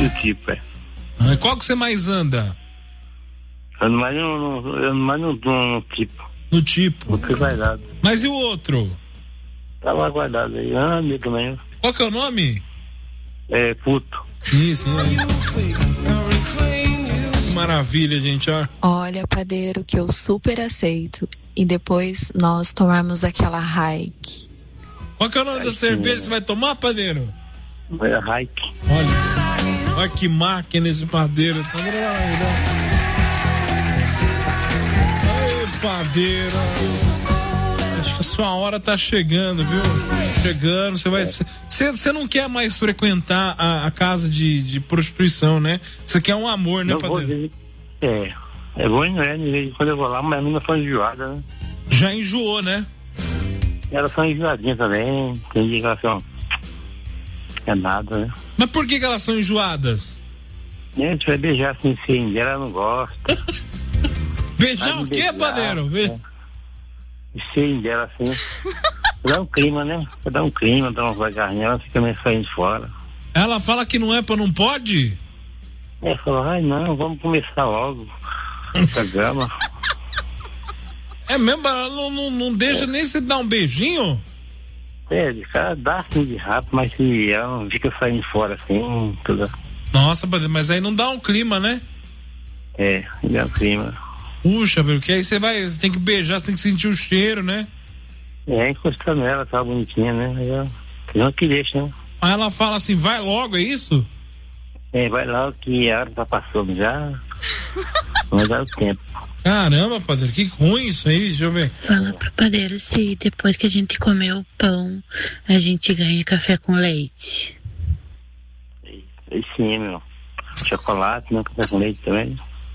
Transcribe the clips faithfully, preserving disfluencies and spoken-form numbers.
do tipo, é. Ah, qual que você mais anda? Eu ando mais no, no, eu ando mais no, no, no tipo. No tipo? No que vai dado. Mas e o outro? Tá lá guardado aí, ah, amigo também. Qual que é o nome? É, puto. Sim, sim. Que maravilha, gente, ó. Olha, padeiro, que eu super aceito. E depois nós tomarmos aquela hike. Qual que é o nome da cerveja que você vai tomar, padeiro? É hike. Olha, olha que máquina esse padeiro. Ai, padeiro. Acho que a sua hora tá chegando, viu? Chegando, você vai... Você não quer mais frequentar a, a casa de, de prostituição, né? Você quer um amor, né, Não padeiro? Vou, é, é bom, né? De vez em quando eu vou lá, mas a menina foi enjoada, né? Já enjoou, né? Elas são enjoadinhas também, tem dia que elas são... É nada, né? Mas por que, que elas são enjoadas? A gente vai beijar assim, sim, ela não gosta. Beijar o quê, padeiro? Be... Sim, dela assim. Dá um clima, né? Dá um clima, dá uma vagarrinha, ela fica meio saindo fora. Ela fala que não é pra não pode? É, falou, ai não, vamos começar logo essa grama. É mesmo? Ela não, não, não deixa é. nem você dar um beijinho? É, de cara dá assim de rápido, mas se ela não fica saindo fora assim, tudo. Nossa, mas aí não dá um clima, né? É, dá um clima. Puxa, porque aí você vai, você tem que beijar, você tem que sentir o cheiro, né? É, encostando nela, tá bonitinha, né? Aí ela, não que deixa, né? Aí ela fala assim, vai logo, é isso? É, vai logo que a hora tá passando já. Não dá o tempo. Caramba, padeiro, que ruim isso aí, deixa eu ver. Fala pro padeiro se depois que a gente comer o pão, a gente ganha café com leite. E sim, meu. Chocolate, né? Café com leite também.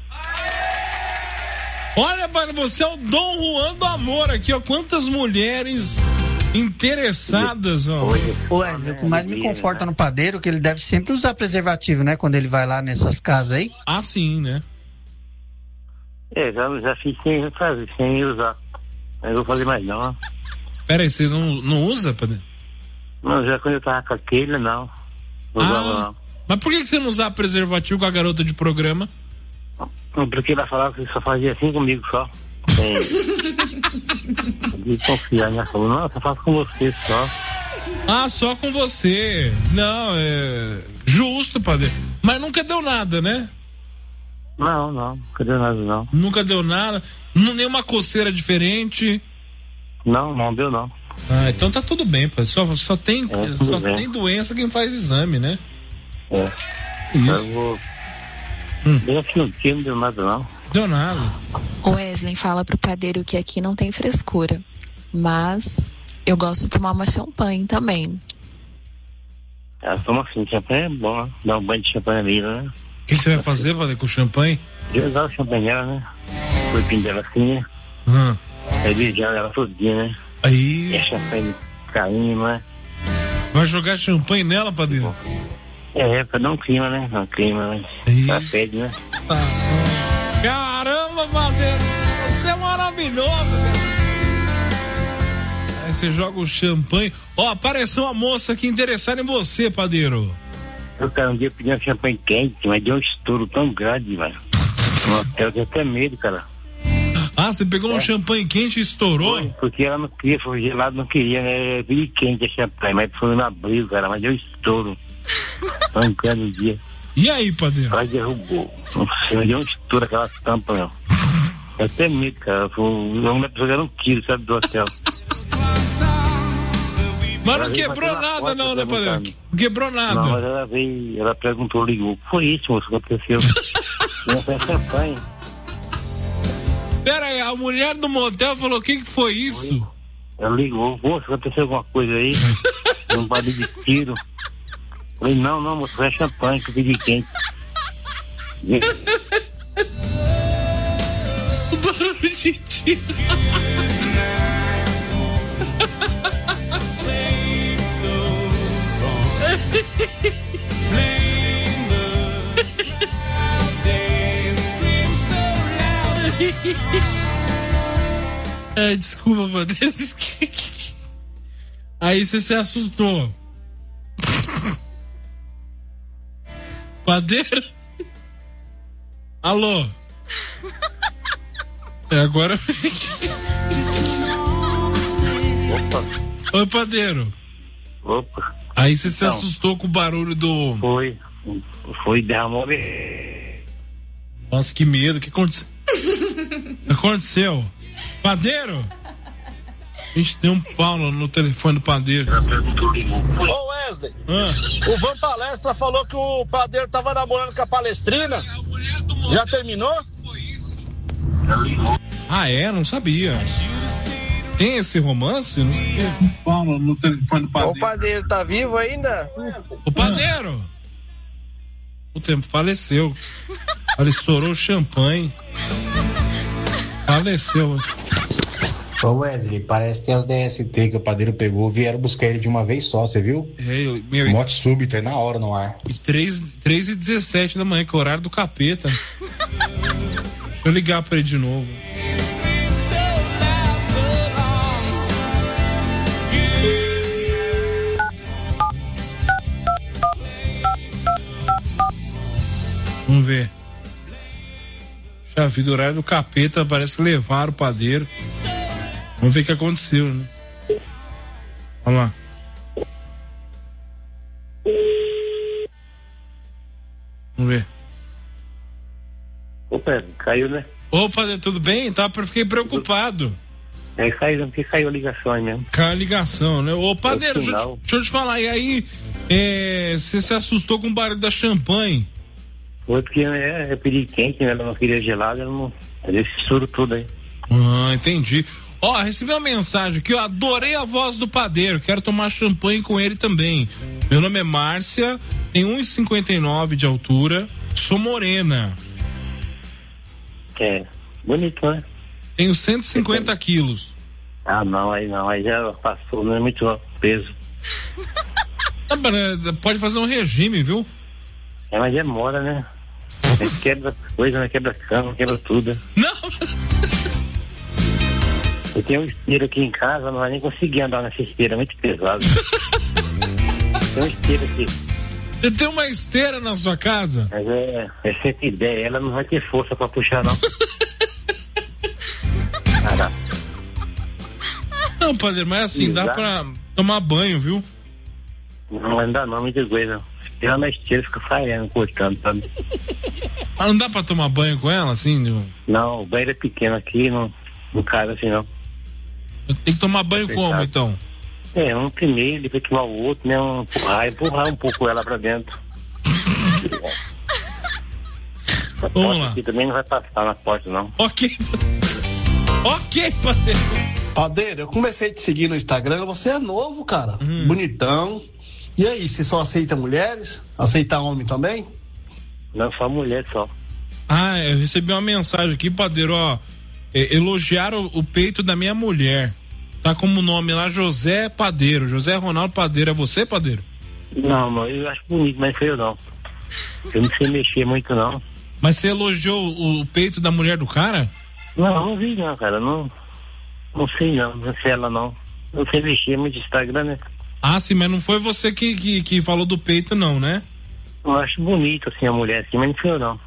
Olha, pai, você é o Dom Juan do amor aqui, ó. Quantas mulheres interessadas, ó. Wesley, o que mais me conforta no padeiro é que ele deve sempre usar preservativo, né? Quando ele vai lá nessas casas aí. Ah, sim, né? É, já, já fiz sem fazer, sem usar. Não vou fazer mais não. Pera aí, você não, não usa, padeiro? Não, já quando eu tava com aquele, não. Não ah, usava, não. Mas por que você não usava preservativo com a garota de programa? Porque ela falava que só fazia assim comigo só. É. De confiar, né? Falou, não, só faço com você só. Ah, só com você. Não, é justo, padre. Mas nunca deu nada, né? Não, não, nunca deu nada, não. Nunca deu nada? Não, nenhuma coceira diferente? Não, não deu, não. Ah, então tá tudo bem, padre. Só, só, tem, é, só bem. tem doença quem faz exame, né? É. Isso. Eu vou... Hum. Bem aqui no dia não deu nada, não. Deu nada. O Wesley fala pro padeiro que aqui não tem frescura. Mas eu gosto de tomar uma champanhe também. Ela toma assim, champanhe é bom, né? Dá um banho de champanhe ali, né? O que você vai fazer, padre, com o champanhe? Jogar o champanhe nela, né? O corpinho dela assim, né? Hum. Aí beijar ela todo dia, né? Aí. E a champanhe caindo, né? Vai jogar champanhe nela, padeiro? É, pra dar um clima, né? Um clima, né? Pra pede, né? Tá. Caramba, padeiro! Você é maravilhoso, cara. Aí você joga o champanhe. Ó, apareceu uma moça aqui interessada em você, padeiro. Eu, cara, um dia pedi um champanhe quente, mas deu um estouro tão grande, velho. No hotel, eu tenho até medo, cara. Ah, você pegou é. um champanhe quente e estourou? Foi, porque ela não queria, foi gelado, não queria, né? Eu vi quente a champanhe, mas foi no abril, cara, mas deu estouro. Tão grande o dia. E aí, padeiro? Ela derrubou. Nossa, deu um estouro aquela tampa, meu. Eu até medo, cara. Vamos jogar um quilo, sabe, do hotel. Mas não quebrou nada, não, né, padeiro? Não quebrou nada. Não, mas ela veio, ela perguntou, ligou. Foi isso, moço, que aconteceu. Não foi champanhe. Pera aí, a mulher do motel falou: o que que foi isso? Ela ligou, moço, aconteceu alguma coisa aí? Um barulho de tiro. Falei, não, não, moço, foi champanhe que eu pedi quente. O barulho de tiro. É, desculpa, meu Deus. Aí você se assustou. Padeiro? Alô? É agora. Opa. Oi, padeiro. Opa. Aí você se Então, assustou com o barulho do. Foi. Foi, derramou. Nossa, que medo. O que aconteceu? O que aconteceu? Padeiro? A gente deu um pau no, no telefone do padeiro. Ô Wesley, Ah. o Van Palestra falou que o padeiro tava namorando com a Palestrina. Já terminou? Ah, é? Não sabia. Tem esse romance? Não sabia. Pau no telefone do padeiro. O padeiro tá vivo ainda? O padeiro! O tempo faleceu. Ela estourou o champanhe. Faleceu. Ô Wesley, parece que as D S T que o padeiro pegou vieram buscar ele de uma vez só, você viu? É, eu, meu, Morte súbita, é na hora no ar. e três e dezessete da manhã, que é o horário do capeta. Deixa eu ligar pra ele de novo. Vamos ver. Já vi do horário do capeta, parece que levaram o padeiro. Vamos ver o que aconteceu, né? Olha lá. Vamos ver. Opa, caiu, né? Ô, padeiro, tudo bem? Tá, fiquei preocupado. É, caiu, porque caiu a ligação aí mesmo. Caiu a ligação, né? Ô, padeiro, deixa, eu te- deixa eu te falar. E aí, é, você se assustou com o barulho da champanhe? Foi porque é, eu pedi quente, né? Ela não queria gelado, ela não. Esse soro tudo aí. Ah, entendi. Ó, recebi uma mensagem aqui, eu adorei a voz do padeiro, quero tomar champanhe com ele também. Meu nome é Márcia, tenho um e cinquenta e nove de altura, sou morena, É, bonito, né? tenho cento e cinquenta quilos. Ah, não, aí não, aí já passou, não é muito peso. Ah, mas, pode fazer um regime, viu? É, mas demora, né? É, quebra coisa, né? Quebra cama, quebra tudo. Não! Eu tenho um esteiro aqui em casa, não vai nem conseguir andar nessa esteira, é muito pesado. Tem um esteiro aqui, Você tem uma esteira na sua casa? mas é, é sempre ideia, ela não vai ter força pra puxar, não. Caraca. Não, padeiro, mas assim, dá Exato. pra tomar banho, viu? Não ainda não, muita coisa. Ela na esteira fica saindo, cortando, sabe? Mas não dá pra tomar banho com ela, assim? Não, Não, o banheiro é pequeno aqui, não, não cabe assim, não. tem que tomar banho É como, verdade. então? É, um primeiro, depois que o outro, né? Um empurrar, empurrar um pouco ela pra dentro. A Vamos porta lá. aqui também não vai passar na porta, não. Ok. Ok, padeiro. Padeiro, eu comecei a te seguir no Instagram, você é novo, cara. Hum. Bonitão. E aí, você só aceita mulheres? Aceita homem também? Não, só mulher só. Ah, eu recebi uma mensagem aqui, padeiro, ó. É, elogiaram o, o peito da minha mulher. Tá como nome lá, José Padeiro. José Ronaldo Padeiro. É você, padeiro? Não, não, eu acho bonito, mas feio não. Eu não sei mexer muito, não. Mas você elogiou o, o peito da mulher do cara? Não, não vi não, cara. Não, não sei não, não sei ela não. Não sei mexer muito no Instagram, né? Ah, sim, mas não foi você que, que, que falou do peito, não, né? Eu acho bonito, assim, a mulher assim, mas não feio não.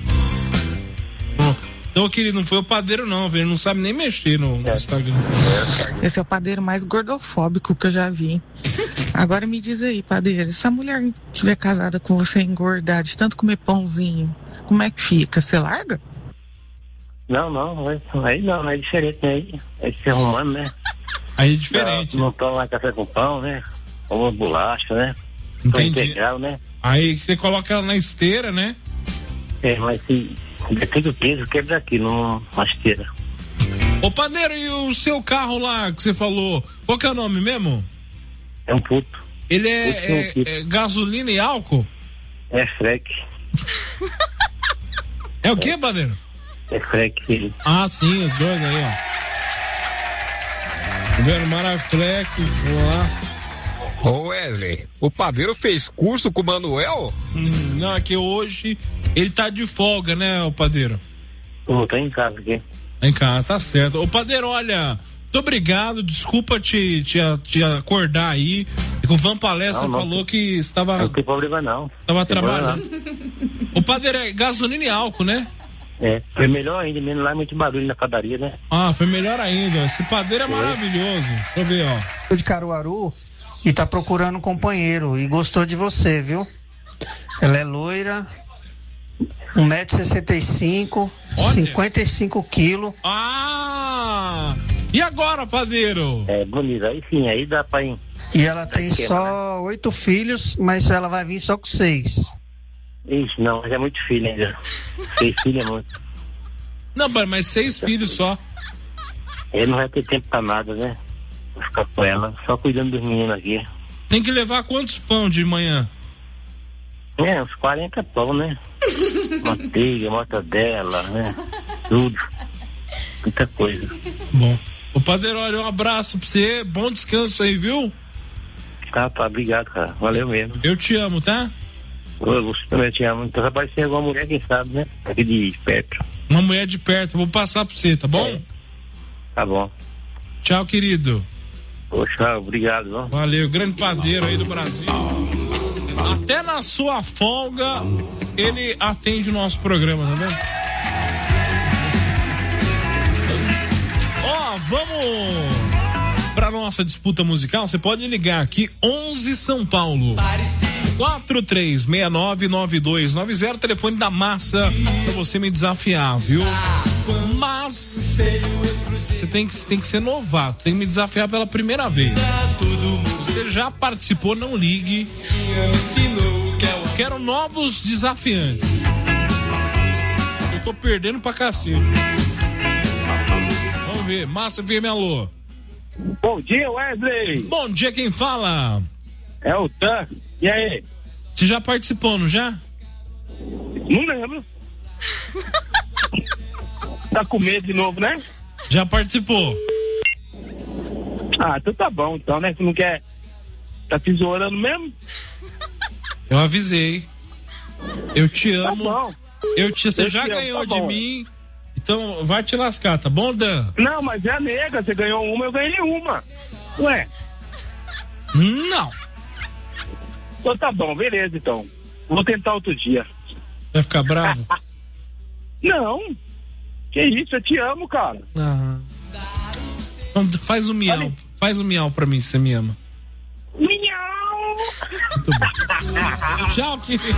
Então, querido, não foi o padeiro, não, velho. Ele não sabe nem mexer no, no Instagram. Esse é o padeiro mais gordofóbico que eu já vi. Agora me diz aí, padeiro, se a mulher estiver casada com você engordar de tanto comer pãozinho, como é que fica? Você larga? Não, não, aí, aí não, é diferente, né? Aí é ser humano, né? Aí é diferente. Não, não toma café com pão, né? Toma bolacha, né? Pão Entendi. integral, né? Aí você coloca ela na esteira, né? É, mas se depende do peso, quebra aqui, não na esteira. Ô, padeiro, e o seu carro lá que você falou, qual que é o nome mesmo? É um puto. Ele é, Puto não é- quito. é gasolina e álcool? É freque. É o quê, padeiro? É freque. Ah, sim, os dois aí, ó. Tá vendo? Marafleck, vamos lá. Ô Wesley, o padeiro fez curso com o Manuel? Hum, não, é que hoje ele tá de folga, né, o padeiro? Pô, tá em casa aqui. Em casa, tá certo. Ô, padeiro, olha, muito obrigado, desculpa te, te, te acordar aí. O Van Palestra não, não, falou que estava... Não tem problema não. Estava trabalhando. O padeiro é gasolina e álcool, né? É, foi melhor ainda, menos lá muito barulho na padaria, né? Ah, foi melhor ainda. Esse padeiro é maravilhoso. Deixa eu ver, ó. De Caruaru e tá procurando um companheiro e gostou de você, viu? Ela é loira, um metro e sessenta e cinco, cinquenta e cinco quilos. Ah! E agora, padeiro? É, bonito. Aí sim, aí dá pra ir. E ela tem só oito filhos, mas ela vai vir só com seis. Isso, não, mas é muito filho ainda. Seis filhos é muito. Não, pai, mas seis filhos só. Ele não vai ter tempo pra nada, né? Vou ficar com ela, só cuidando dos meninos aqui. Tem que levar quantos pão de manhã? É, uns quarenta pão, né? Manteiga, mortadela, né? Tudo. Muita coisa. Bom. Ô, padeiro, olha, um abraço pra você. Bom descanso aí, viu? Tá, tá, obrigado, cara. Valeu mesmo. Eu te amo, tá? Eu também te amo. Então vai parecer alguma mulher, quem sabe, né? Aqui de perto. Uma mulher de perto, eu vou passar pra você, tá bom? É. Tá bom. Tchau, querido. Poxa, obrigado. Não? Valeu, grande padeiro aí do Brasil. Até na sua folga, ele atende o nosso programa, tá vendo? Ó, vamos pra nossa disputa musical. Você pode ligar aqui, onze São Paulo. quatro três seis nove nove dois nove zero, telefone da massa pra você me desafiar, viu? Mas você tem que, tem que ser novato, tem que me desafiar pela primeira vez. Você já participou, não ligue. Quero novos desafiantes. Eu tô perdendo pra cacete. Vamos ver, Massa F M, alô. Bom dia, Wesley. Bom dia, quem fala? É o Tan. E aí? Você já participou, não já? Não lembro. Tá com medo de novo, né? Já participou. Ah, então tá bom, então, né? Você não quer... Tá tesourando mesmo? Eu avisei. Eu te amo. Tá bom. Eu te... Você Eu já te amo, ganhou tá de bom. mim. Então vai te lascar, tá bom, Dan? Não, mas é a nega. Você ganhou uma, eu ganhei uma. Ué? Não. Então tá bom, beleza, então. Vou tentar outro dia. Vai ficar bravo? Não. Que isso, eu te amo, cara. Ah. Então, faz o miau. Olha. Faz o miau pra mim, se você me ama. Miau! Muito bom. Tchau, querido.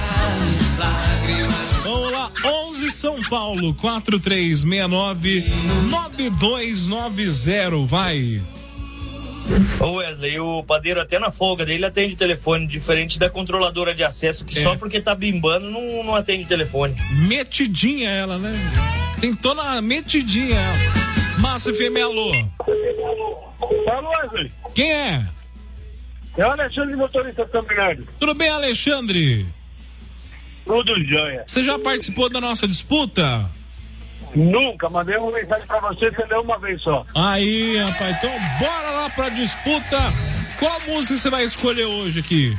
Vamos lá, onze São Paulo, quatro três seis nove nove dois nove zero, vai. Ô Wesley, o padeiro até na folga dele atende telefone, diferente da controladora de acesso, que é. Só porque tá bimbando não, não atende telefone. Metidinha ela, né? Tentou na metidinha ela. Massa F M, alô. Alô, Wesley. Quem é? É o Alexandre, motorista de São Bernardo. Tudo bem, Alexandre? Tudo jóia. Você já participou da nossa disputa? Nunca, mandei uma mensagem pra você, você deu uma vez só. Aí, rapaz, então bora lá pra disputa. Qual música você vai escolher hoje aqui?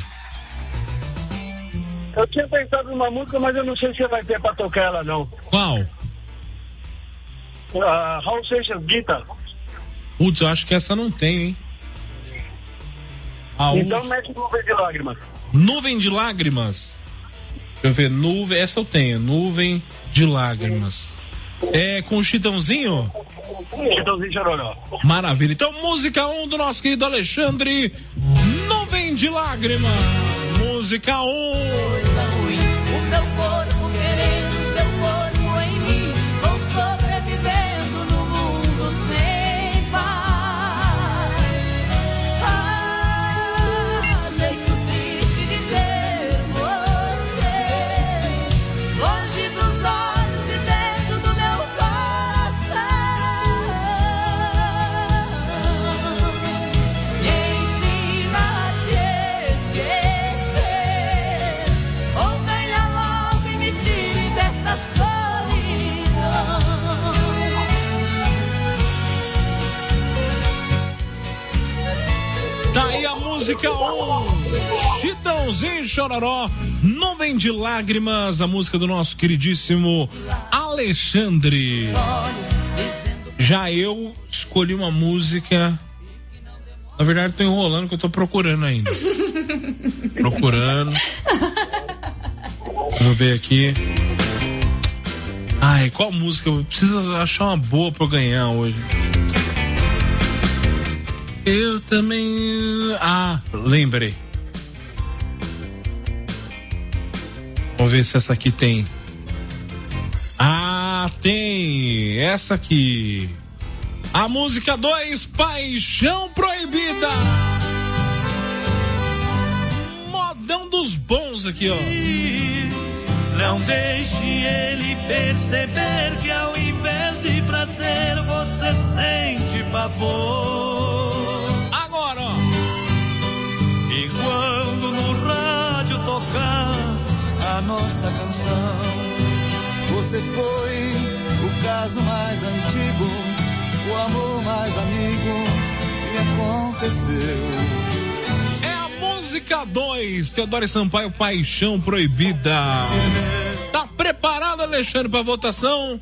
Eu tinha pensado numa música, mas eu não sei se vai ter pra tocar ela, não. Qual? Uh, Raul Seixas, Guitar. Putz, eu acho que essa não tem, hein? A Então uns... mete Nuvem de Lágrimas. Nuvem de Lágrimas? Deixa eu ver, nuvem, essa eu tenho, Nuvem de Lágrimas. É com o Chitãozinho? Chitãozinho Chororó. Maravilha. Então, música um do nosso querido Alexandre, Nuvem de Lágrimas. Música um. O meu corpo querendo seu corpo em mim, vou sobrevivendo no mundo sem paz. Ah, jeito triste de ver você longe dos olhos e dentro do meu coração. Me ensina a te esquecer, ou venha logo e me tire desta solidão. Tá aí a música um, Chitãozinho Chororó, Nuvem de Lágrimas, a música do nosso queridíssimo Alexandre. Já eu escolhi uma música Na verdade, tô enrolando que eu tô procurando ainda. Procurando. Vamos ver aqui. Ai, qual música? Eu preciso achar uma boa pra eu ganhar hoje. Eu também... Ah, lembrei. Vamos ver se essa aqui tem. Ah, tem! Essa aqui. A música dois, Paixão Proibida. Modão dos bons aqui, ó. Não deixe ele perceber que ao invés de prazer você sente pavor. Agora, ó. E quando no rádio tocar a nossa canção, você foi o caso mais antigo, o amor mais amigo que me aconteceu. É a música dois, Teodoro Sampaio, Paixão Proibida. Tá preparado, Alexandre, pra votação?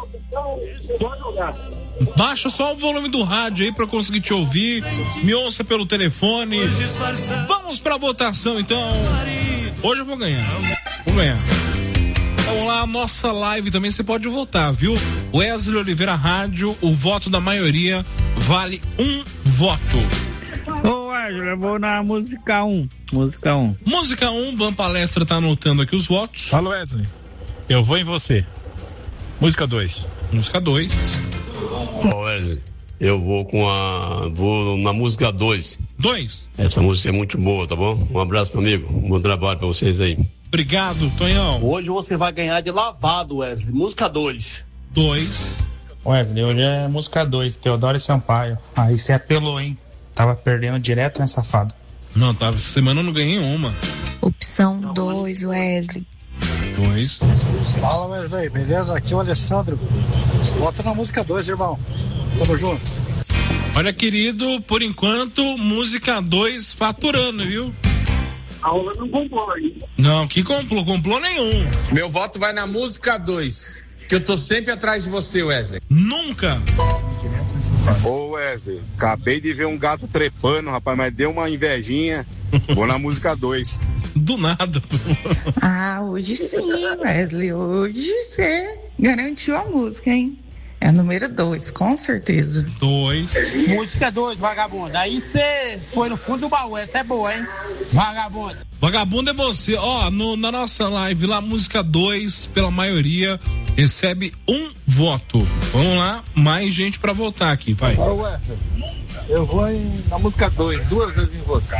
Baixa só o volume do rádio aí pra eu conseguir te ouvir. Me ouça pelo telefone. Vamos pra votação, então. Hoje eu vou ganhar. Vou ganhar. Vamos lá, a nossa live também você pode votar, viu? Wesley Oliveira Rádio, o voto da maioria vale um voto. Ô Wesley, eu vou na música um. Música um. Música um, Ban Palestra tá anotando aqui os votos. Fala, Wesley. Eu vou em você. Música dois. Música dois. Ô Wesley, eu vou com a... vou na música dois. dois? Essa música é muito boa, tá bom? Um abraço, meu amigo. Um bom trabalho pra vocês aí. Obrigado, Tonhão. Hoje você vai ganhar de lavado, Wesley. Música dois. dois. Wesley, hoje é música dois, Teodoro Sampaio. Aí você apelou, hein? Tava perdendo direto, né, safado? Não, tá. Essa semana eu não ganhei uma. Opção dois, Wesley. dois. Fala, Wesley. Beleza? Aqui é o Alessandro. Bota na música dois, irmão. Tamo junto. Olha, querido, por enquanto, música dois faturando, viu? A Ola não comprou aí. Não, que comprou? Comprou nenhum. Meu voto vai na música dois. Que eu tô sempre atrás de você, Wesley. Nunca. Ô Wesley, acabei de ver um gato trepando, rapaz, mas deu uma invejinha. Vou na música dois. Do nada. Ah, hoje sim, Wesley. Hoje você garantiu a música, hein? É a número dois, com certeza. Dois. Música dois, vagabundo. Aí você foi no fundo do baú, essa é boa, hein? Vagabundo. Vagabundo é você. Ó, no, na nossa live lá, música dois, pela maioria, recebe um voto. Vamos lá, mais gente pra votar aqui, vai. Ô, Wesley, eu vou em, na música dois, duas vezes em você.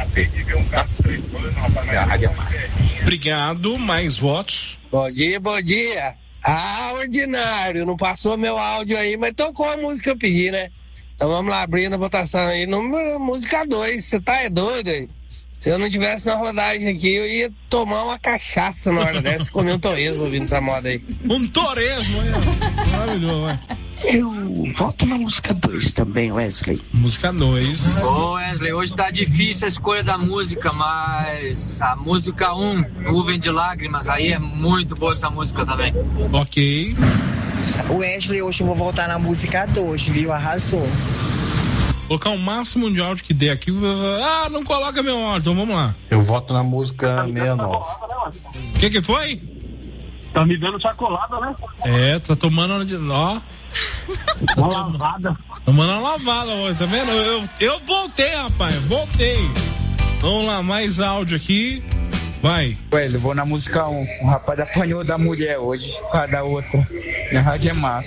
Obrigado, mais votos. Bom dia, bom dia. Ah, ordinário, não passou meu áudio aí, mas tocou a música que eu pedi, né? Então vamos lá, abrindo a votação aí, no, música dois, você tá é doido aí? Se eu não tivesse na rodagem aqui, eu ia tomar uma cachaça na hora dessa e comer um torresmo ouvindo essa moda aí. Um torresmo, aí, maravilhoso, ué. Eu voto na música dois também, Wesley. Música dois. Ô Wesley, hoje tá difícil a escolha da música, mas a música um, Nuvem de Lágrimas, aí é muito boa essa música também. Ok. Wesley, hoje eu vou voltar na música dois, viu? Arrasou. Colocar o máximo de áudio que der aqui. Ah, não coloca meu áudio, então vamos lá. Eu voto na música sessenta e nove. O que que foi? Tá me dando sacolada, né? É, tá tomando, ó. Uma lavada. Tomando uma lavada, ó, tá vendo? Eu, eu voltei, rapaz, voltei. Vamos lá, mais áudio aqui. Vai. Wesley, eu vou na música um. O rapaz apanhou da mulher hoje, para da outra. Minha rádio é massa.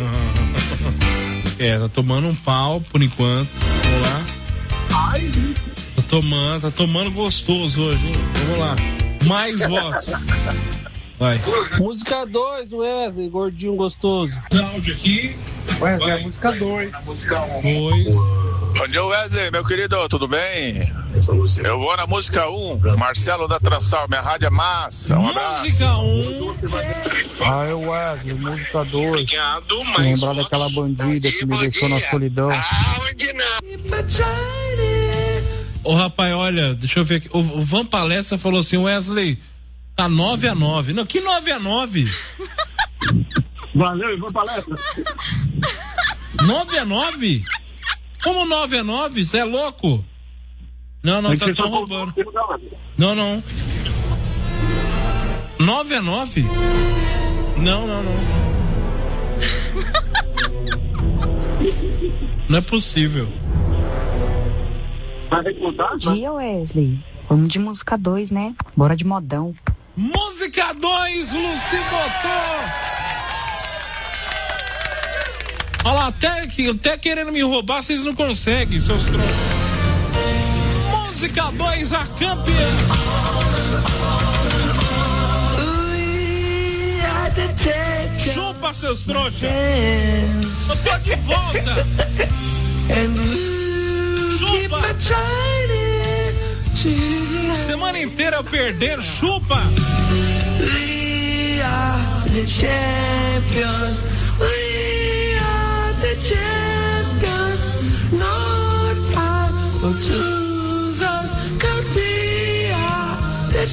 É, tá tomando um pau por enquanto. Vamos lá. Ai. Tá tomando, tá tomando gostoso hoje, hein? Vamos lá. Mais votos. Vai. Música dois, Wesley, gordinho gostoso. Áudio aqui. Wesley, a música dois. Música um. dois. Bom dia, Wesley, meu querido, tudo bem? Eu vou na música um, Marcelo da Transal, minha rádio é massa. Um abraço. Música um. Ah, é o Wesley, música dois. Obrigado, mais Lembrar daquela bandida que me deixou na solidão. Ô, rapaz, olha, deixa eu ver aqui. O, o Van Palestra falou assim, Wesley, tá nove a nove. Não, que nove a nove? Valeu, e Van Palestra. nove a nove? Como nove a nove? Você é louco? Não, não, Aí tá você tão só roubando. colocou o da hora. Não, não. nove a nove? Não, não, não. Não é possível. Vai recordar? Dia, Wesley. Vamos de música dois, né? Bora de modão. Música dois, Lucy botou. Olha lá, até, que- até querendo me roubar, vocês não conseguem, seus trouxas. Música dois, a campeã. Chupa, seus trouxas. Eu tô de volta. Chupa. Semana inteira perdendo, chupa. We are the champions. We are the champions. No time for losers. 'Cause we are the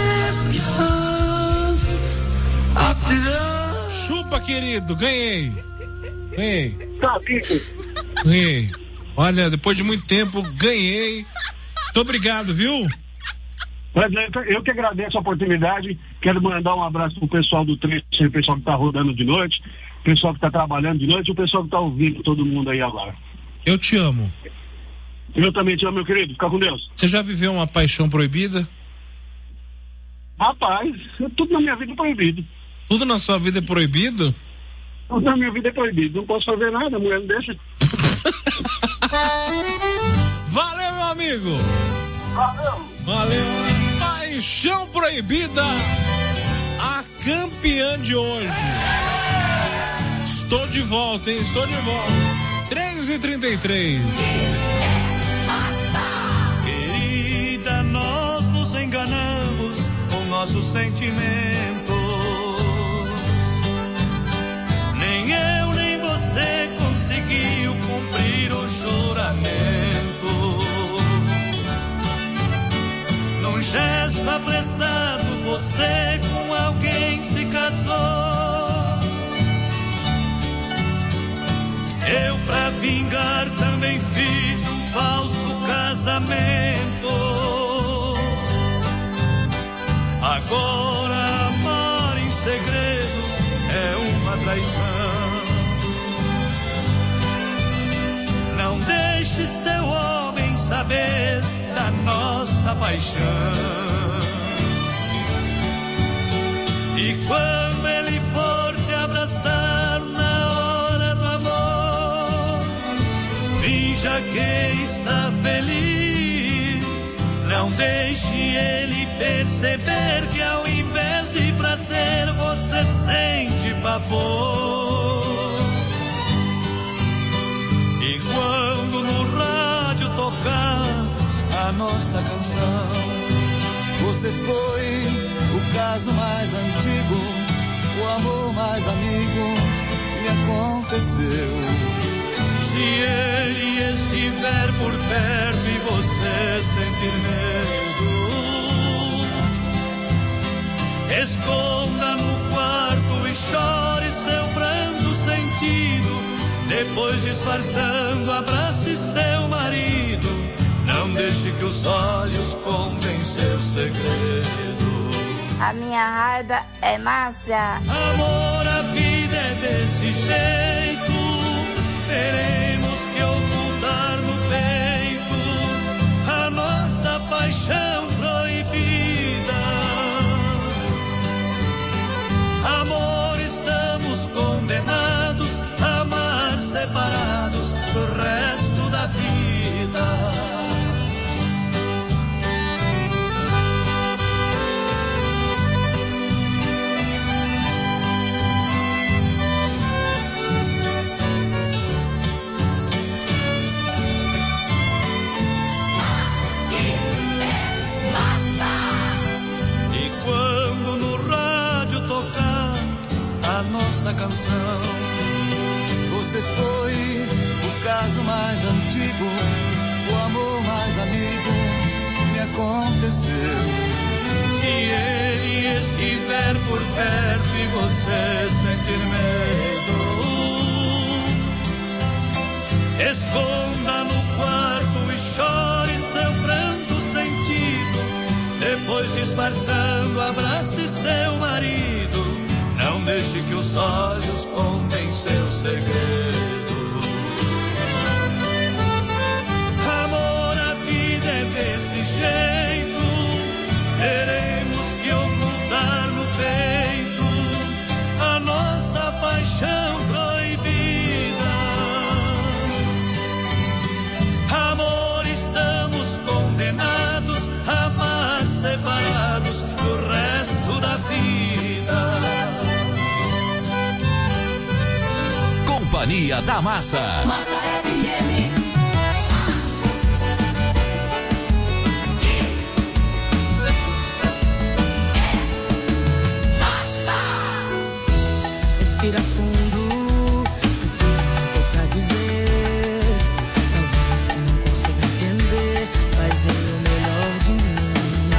champions. Of the world. Chupa, querido, ganhei. Ganhei. Tá, bicho. Ganhei. Olha, depois de muito tempo, ganhei. Muito obrigado, viu? Wesley, eu que agradeço a oportunidade. Quero mandar um abraço pro pessoal do trecho, o pessoal que tá rodando de noite, o pessoal que tá trabalhando de noite e o pessoal que tá ouvindo todo mundo aí agora. Eu te amo. Eu também te amo, meu querido. Fica com Deus. Você já viveu uma paixão proibida? Rapaz, tudo na minha vida é proibido. Tudo na sua vida é proibido? Tudo na minha vida é proibido. Não posso fazer nada, a mulher não deixa. Valeu, meu amigo. Valeu. Valeu. Paixão proibida, a campeã de hoje. Estou de volta, hein? Estou de volta. três e trinta e três. Querida, nós nos enganamos com nossos sentimentos. Nem eu nem você conseguiu cumprir o juramento. Num gesto apressado, você com alguém se casou. Eu, pra vingar, também fiz um falso casamento. Agora amar em segredo é uma traição. Não deixe seu homem saber da nossa paixão. E quando ele for te abraçar na hora do amor, finja que está feliz. Não deixe ele perceber que ao invés de prazer você sente pavor. E quando no rádio tocar a nossa canção, você foi o caso mais antigo, o amor mais amigo que me aconteceu. se ele estiver por perto e você sentir medo, esconda no quarto e chore seu pranto sentido. Depois, disfarçando, abrace seu marido. Não deixe que os olhos contem seu segredo. A minha raiva é massa. Amor, a vida é desse jeito. Teremos que ocultar no peito a nossa paixão proibida. Amor, estamos condenados a amar separados do resto da vida. A nossa canção, você foi o caso mais antigo, o amor mais amigo que me aconteceu. Se ele estiver por perto e você sentir medo, esconda no quarto e chore seu pranto disfarçando, abrace seu marido. Não deixe que os olhos contem seu segredo. Amor, a vida é desse jeito. Teremos que ocultar no peito a nossa paixão proibida. Amor, estamos condenados a amar separados do resto da vida. Companhia da Massa. Massa F M. Respira fundo, tem pra dizer. Talvez você não consiga entender, mas dê o melhor de mim.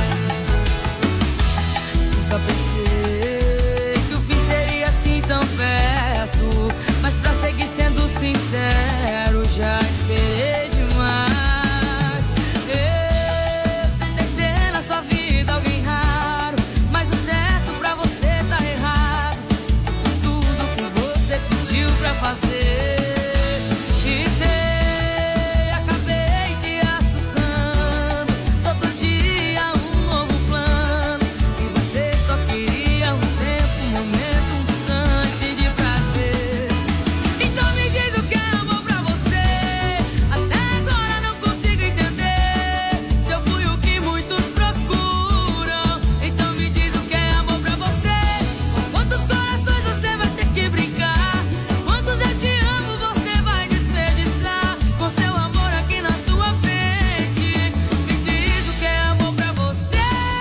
Nunca pensei que o fim seria assim tão perto, mas pra seguir sendo sincero, já esperei demais. Eu tentei ser na sua vida alguém raro, mas o certo pra você tá errado. Tudo que você pediu pra fazer, e sei, acabei te assustando. Todo dia um novo plano, e você só queria um tempo, um momento, um instante de prazer. Então me diz o que é amor pra você. Até agora não consigo entender se eu fui o que muitos procuram. Então me diz o que é amor pra você. Com quantos corações você vai ter que brincar? Quantos eu te amo você vai desperdiçar? Com seu amor aqui na sua frente. Me diz o que é amor pra você.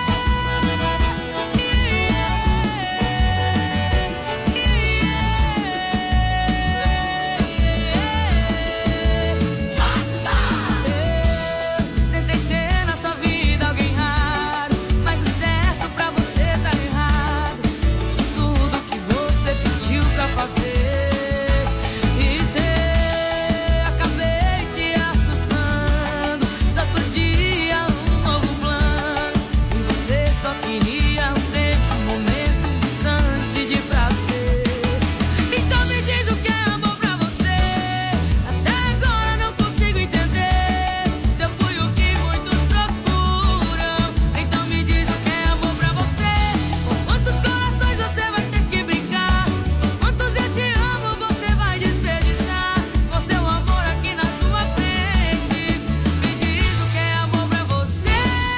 Tentei ser na sua vida alguém raro, mas o certo pra você tá errado. Tudo que você pediu pra fazer, e sei, acabei te assustando. Todo dia um novo plano, e você só queria um tempo, um momento, um instante de prazer. Então me diz o que é amor pra você. Até agora não consigo entender se eu fui o que muitos procuram. Então me diz o que é amor pra você. Com quantos corações você vai ter que brincar? Quantos eu te amo você vai desperdiçar? Com seu amor aqui na sua frente. Me diz o que é amor pra você.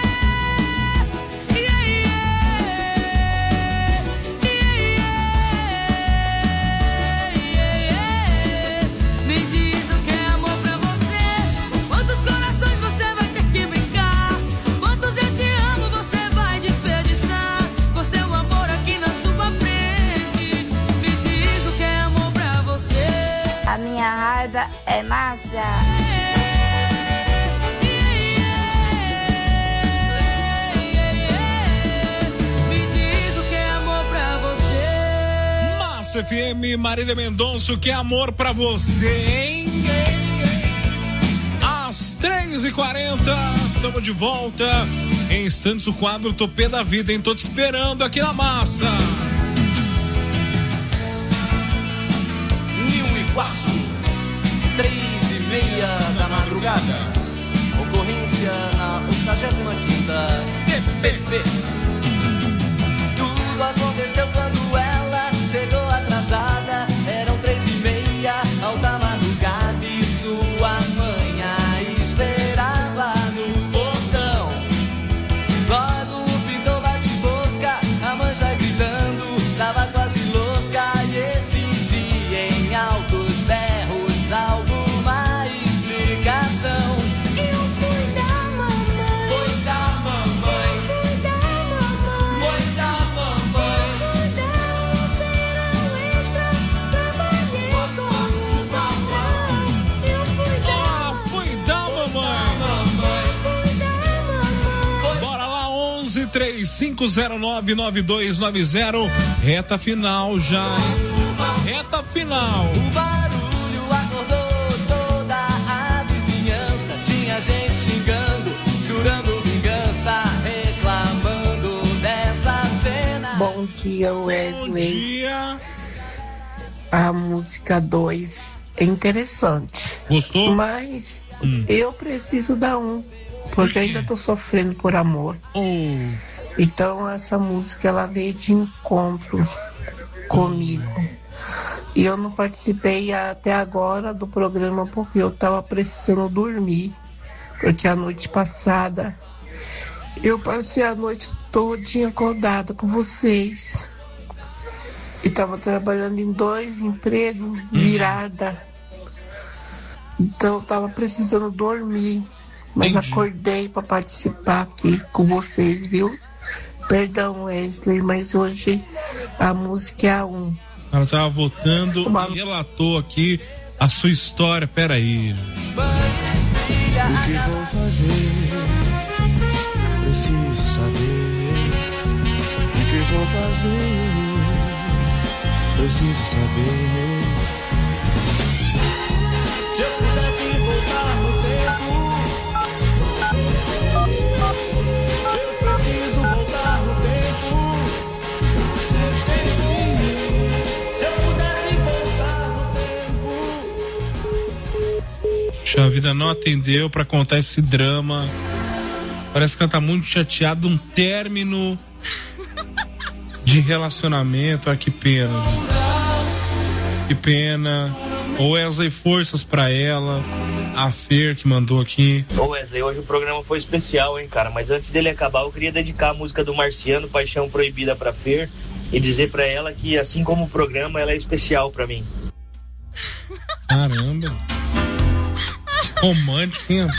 Yeah, yeah. Me diz o que é amor pra você. Com quantos corações você vai ter que brincar? Quantos eu te amo você vai desperdiçar? Com seu amor aqui na sua frente. Me diz o que é amor pra você. A minha raiva é Márcia. Me diz o que é amor pra você. Massa F M, Marília Mendonça, o que é amor pra você, hein? Às três e quarenta, estamos de volta. Em instantes, o quadro Topê da Vida, hein? Tô te esperando aqui na Massa. Rio Iguaçu, três e meia da madrugada. Ocorrência na octagésima quinta T P P. Tudo aconteceu quando ela chegou atrasada. Eram três e meia, alta madrugada, e sua mãe a esperava no portão. Logo pintou bate-boca, a mãe já gritando, tava quase louca e exigia em altos berros alguma explicação. Eu fui da mamãe, foi da mamãe, fui da mamãe, foi da mamãe, fui da serão extra, trabalhei como patrão. Eu fui da Ah, fui da mamãe. mamãe, fui da mamãe. Bora lá, onze três cinco zero nove nove dois nove zero. Reta final já, hein? Reta final. O barulho acordou toda a vizinhança. Tinha gente xingando, jurando vingança, reclamando dia, Wesley. Bom dia. A música dois é interessante. Gostou? Mas hum. eu preciso da um, porque Por ainda tô sofrendo por amor. Oh. Então essa música ela veio de encontro comigo. E eu não participei até agora do programa porque eu tava precisando dormir. Porque a noite passada eu passei a noite todinha acordada com vocês. E tava trabalhando em dois empregos, virada. Então eu tava precisando dormir. Mas Entendi. acordei para participar aqui com vocês, viu? Perdão, Wesley, mas hoje a música é a um. Ela tava votando Uma... e relatou aqui a sua história. Peraí. O que vou fazer? Preciso saber. O que vou fazer? Preciso saber. Se eu pudesse voltar no tempo, eu preciso voltar no tempo. Se eu pudesse voltar no tempo. Puxa, a vida não atendeu pra contar esse drama. Parece que ela tá muito chateada de um término de relacionamento. Ah, que pena, gente. Que pena. O Wesley, forças pra ela. A Fer que mandou aqui. Ô Wesley, hoje o programa foi especial, hein, cara? Mas antes dele acabar, eu queria dedicar a música do Marciano, Paixão Proibida, pra Fer e dizer pra ela que, assim como o programa, ela é especial pra mim. Caramba. Romântico, hein?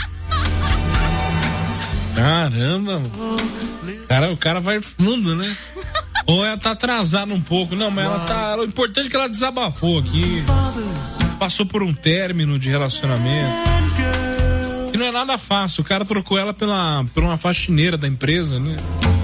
Caramba. Cara, o cara vai fundo, né? Ou ela tá atrasada um pouco. Não, mas ela tá... O importante é que ela desabafou aqui. Passou por um término de relacionamento. E não é nada fácil. O cara trocou ela pela, por uma faxineira da empresa, né?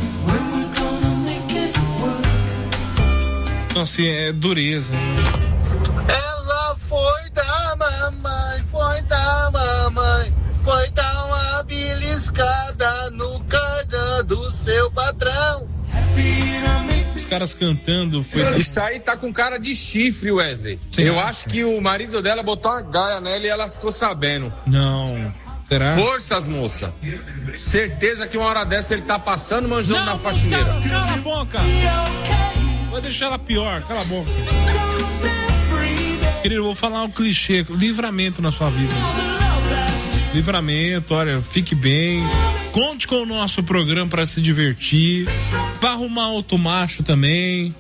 Então, assim, é dureza, né? Ela foi da mamãe, foi da mamãe, foi dar uma beliscada no cardan do seu patrão. Os caras cantando. Foi... Isso aí tá com cara de chifre, Wesley. Sim, eu acho que o marido dela botou uma gaia nela e ela ficou sabendo. Não. Será? Forças, moça. Certeza que uma hora dessa ele tá passando manjando na faxineira. Cala, cala a boca. Vai deixar ela pior. Cala a boca. Querido, eu vou falar um clichê. Livramento na sua vida. Livramento, olha, fique bem. Conte com o nosso programa para se divertir. Vai arrumar outro macho também.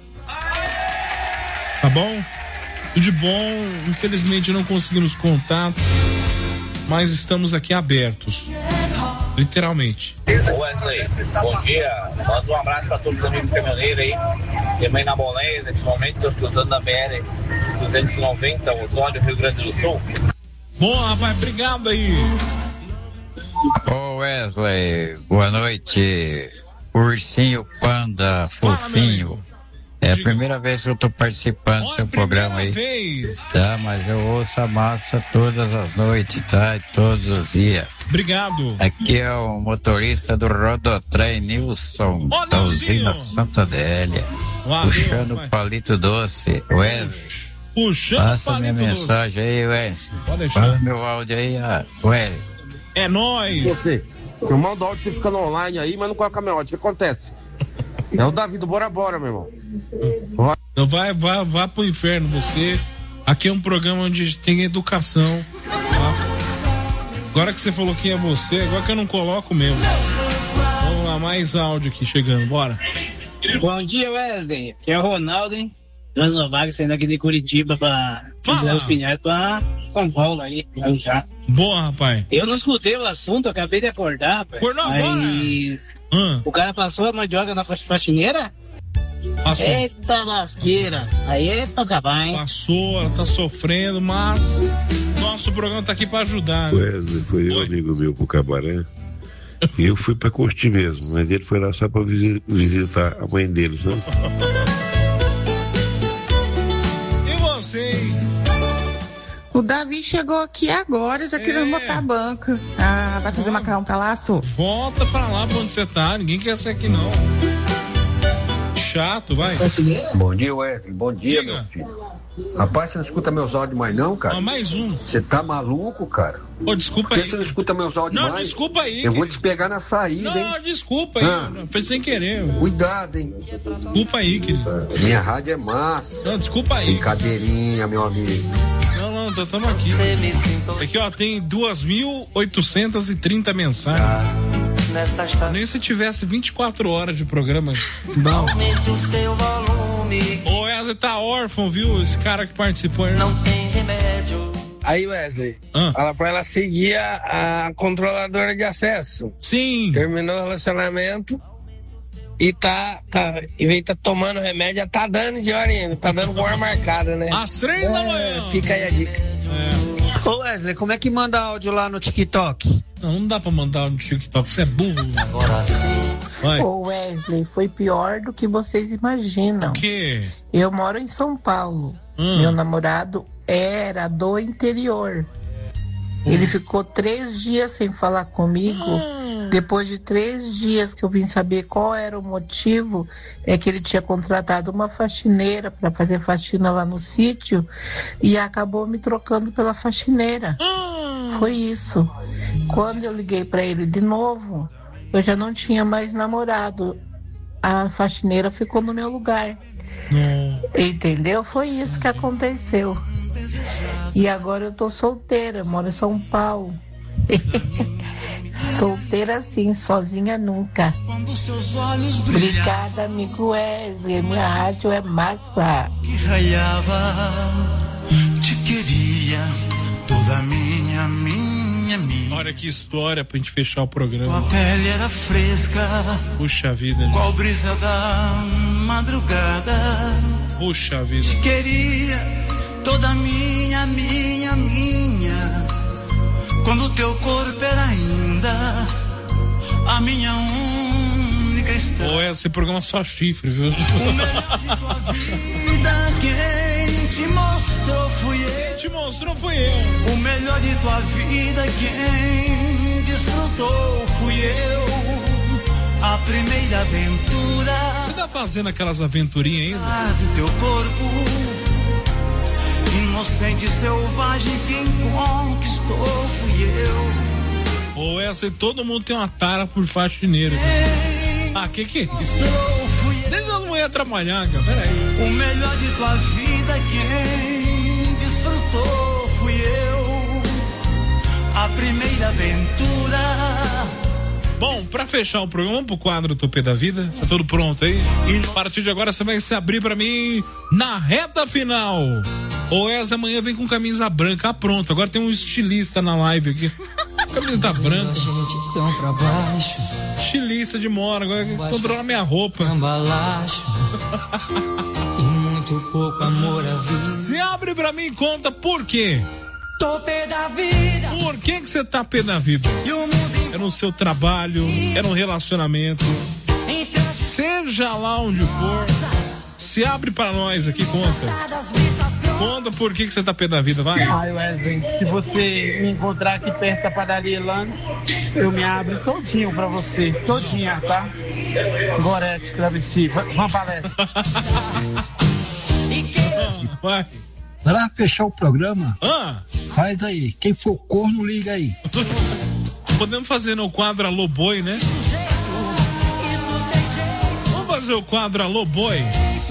Tá bom? Tudo de bom. Infelizmente não conseguimos contato, mas estamos aqui abertos. Literalmente. Wesley, bom dia. Manda um abraço para todos os amigos caminhoneiros aí. Também na Bolenha, nesse momento, estou cruzando na B R duzentos e noventa, Osório, Rio Grande do Sul. Bom, rapaz, obrigado aí. Ô Wesley, boa noite. Ursinho Panda, fofinho. É a primeira vez que eu tô participando do seu programa aí. Vez. Tá, mas eu ouço a massa todas as noites, tá? E todos os dias. Obrigado. Aqui é o motorista do Rodotrem, Nilson, oh, da usina Santa Adélia. Valeu, puxando o palito doce. Wesley. Puxando passa palito minha doce. mensagem aí, Wesley. Pode deixar. Fala meu áudio aí, ah, Wesley. É nóis. Você, eu mando áudio, você fica no online aí, mas não coloca meu áudio. O que acontece? É o Davi do Bora Bora, meu irmão. Vai. Então vai, vai, vai pro inferno você. Aqui é um programa onde tem educação. Tá? Agora que você falou que é você, agora que eu não coloco mesmo. Vamos lá, mais áudio aqui chegando, bora. Bom dia, Wesley. Aqui é o Ronaldo, hein? Dando vaga saindo aqui de Curitiba pra José dos Pinhais pra São Paulo aí, já. Boa, rapaz. Eu não escutei o assunto, eu acabei de acordar, rapaz. Acordou mas... hum. O cara passou a mandioca na faxineira? Passou. Eita lasqueira. Aí é pra acabar, hein? Passou, ela tá sofrendo, mas nosso programa tá aqui pra ajudar, né? Wesley, foi um amigo meu pro Cabaré. E eu fui pra curtir mesmo, mas ele foi lá só pra visitar a mãe dele, sabe? E você? O Davi chegou aqui agora, já é. querendo botar a banca. Ah, vai fazer macarrão pra lá, Su? Volta pra lá pra onde você tá, ninguém quer ser aqui não. chato, vai. Bom dia, Wesley. Bom dia, Diga. meu filho. Rapaz, você não escuta meus áudios mais não, cara? Ah, mais um. Você tá maluco, cara? Ô, desculpa Por que aí. você não escuta meus áudios Não, mais? desculpa aí. Eu que- vou te pegar na saída, hein? Não, desculpa aí. Ah. Foi sem querer. Cuidado, hein? Desculpa aí, querido. Minha rádio é massa. Não, desculpa aí. Brincadeirinha, meu amigo. Não, não, tô tamo aqui. Aqui, ó, tem duas mil oitocentas e trinta mensagens. Nem se tivesse vinte e quatro horas de programa. Não. Aumente o seu volume. O Wesley tá órfão, viu? Esse cara que participou aí. Não tem remédio. Aí, Wesley, Ah. fala pra ela seguir a, a controladora de acesso. Sim. Terminou o relacionamento e tá, tá, em vez de tá tomando remédio, ela tá dando de hora ainda, tá dando com hora marcada, né? Às três da manhã. Fica aí a dica. Ô Wesley, como é que manda áudio lá no TikTok? Não, não dá pra mandar no TikTok, você é burro. Vai. Ô Wesley, foi pior do que vocês imaginam. O quê? Eu moro em São Paulo. Hum. Meu namorado era do interior. Ele ficou três dias sem falar comigo. Depois de três dias que eu vim saber qual era o motivo, é que ele tinha contratado uma faxineira para fazer faxina lá no sítio e acabou me trocando pela faxineira. Foi isso. Quando eu liguei para ele de novo, eu já não tinha mais namorado. A faxineira ficou no meu lugar. Entendeu? Foi isso que aconteceu. E agora eu tô solteira, moro em São Paulo. Solteira sim, sozinha nunca. Obrigada, amigo Wesley. Minha rádio é massa. Que raiava, te queria, toda minha, minha, minha. Olha que história pra gente fechar o Tua programa. pele era fresca, Puxa vida, gente. qual brisa da madrugada. Puxa vida. Te queria, toda minha, minha, minha. Quando teu corpo era ainda a minha única estrada. Ou esse programa só chifre, viu? Vida, quem te mostrou fui eu. Quem te mostrou fui eu. O melhor de tua vida, quem desfrutou fui eu. A primeira aventura. Você tá fazendo aquelas aventurinhas ainda? Do teu corpo, inocente e selvagem, quem conquistou fui eu. Ou essa e todo mundo tem uma tara por faxineiro. Ah, que que é isso? Deixa as mulheres trabalhar, cara. Peraí. O melhor de tua vida, quem desfrutou fui eu. A primeira aventura. Bom, pra fechar o programa, vamos pro quadro Topê da Vida. Tá tudo pronto aí? A partir de agora você vai se abrir pra mim na reta final. Ou essa amanhã vem com camisa branca. Ah, pronto. Agora tem um estilista na live aqui. Camisa branca. Estilista de mora. Agora controla minha roupa. E muito pouco amor à vida. Se abre pra mim e conta por quê. Tô pé da vida. Por que que você tá pé da vida? É no seu trabalho, é no relacionamento. Seja lá onde for, se abre pra nós aqui, conta. Conta por que que você tá pé da vida, vai. Ai, Wesley, se você me encontrar aqui perto da padaria Elano, eu me abro todinho pra você, todinha, tá? Gorete, travesti, vamos palestra. Vai. Pra fechar o programa, ah. faz aí. Quem for corno, liga aí. Podemos fazer no quadro Alô Boi, né? Vamos fazer o quadro Alô Boi.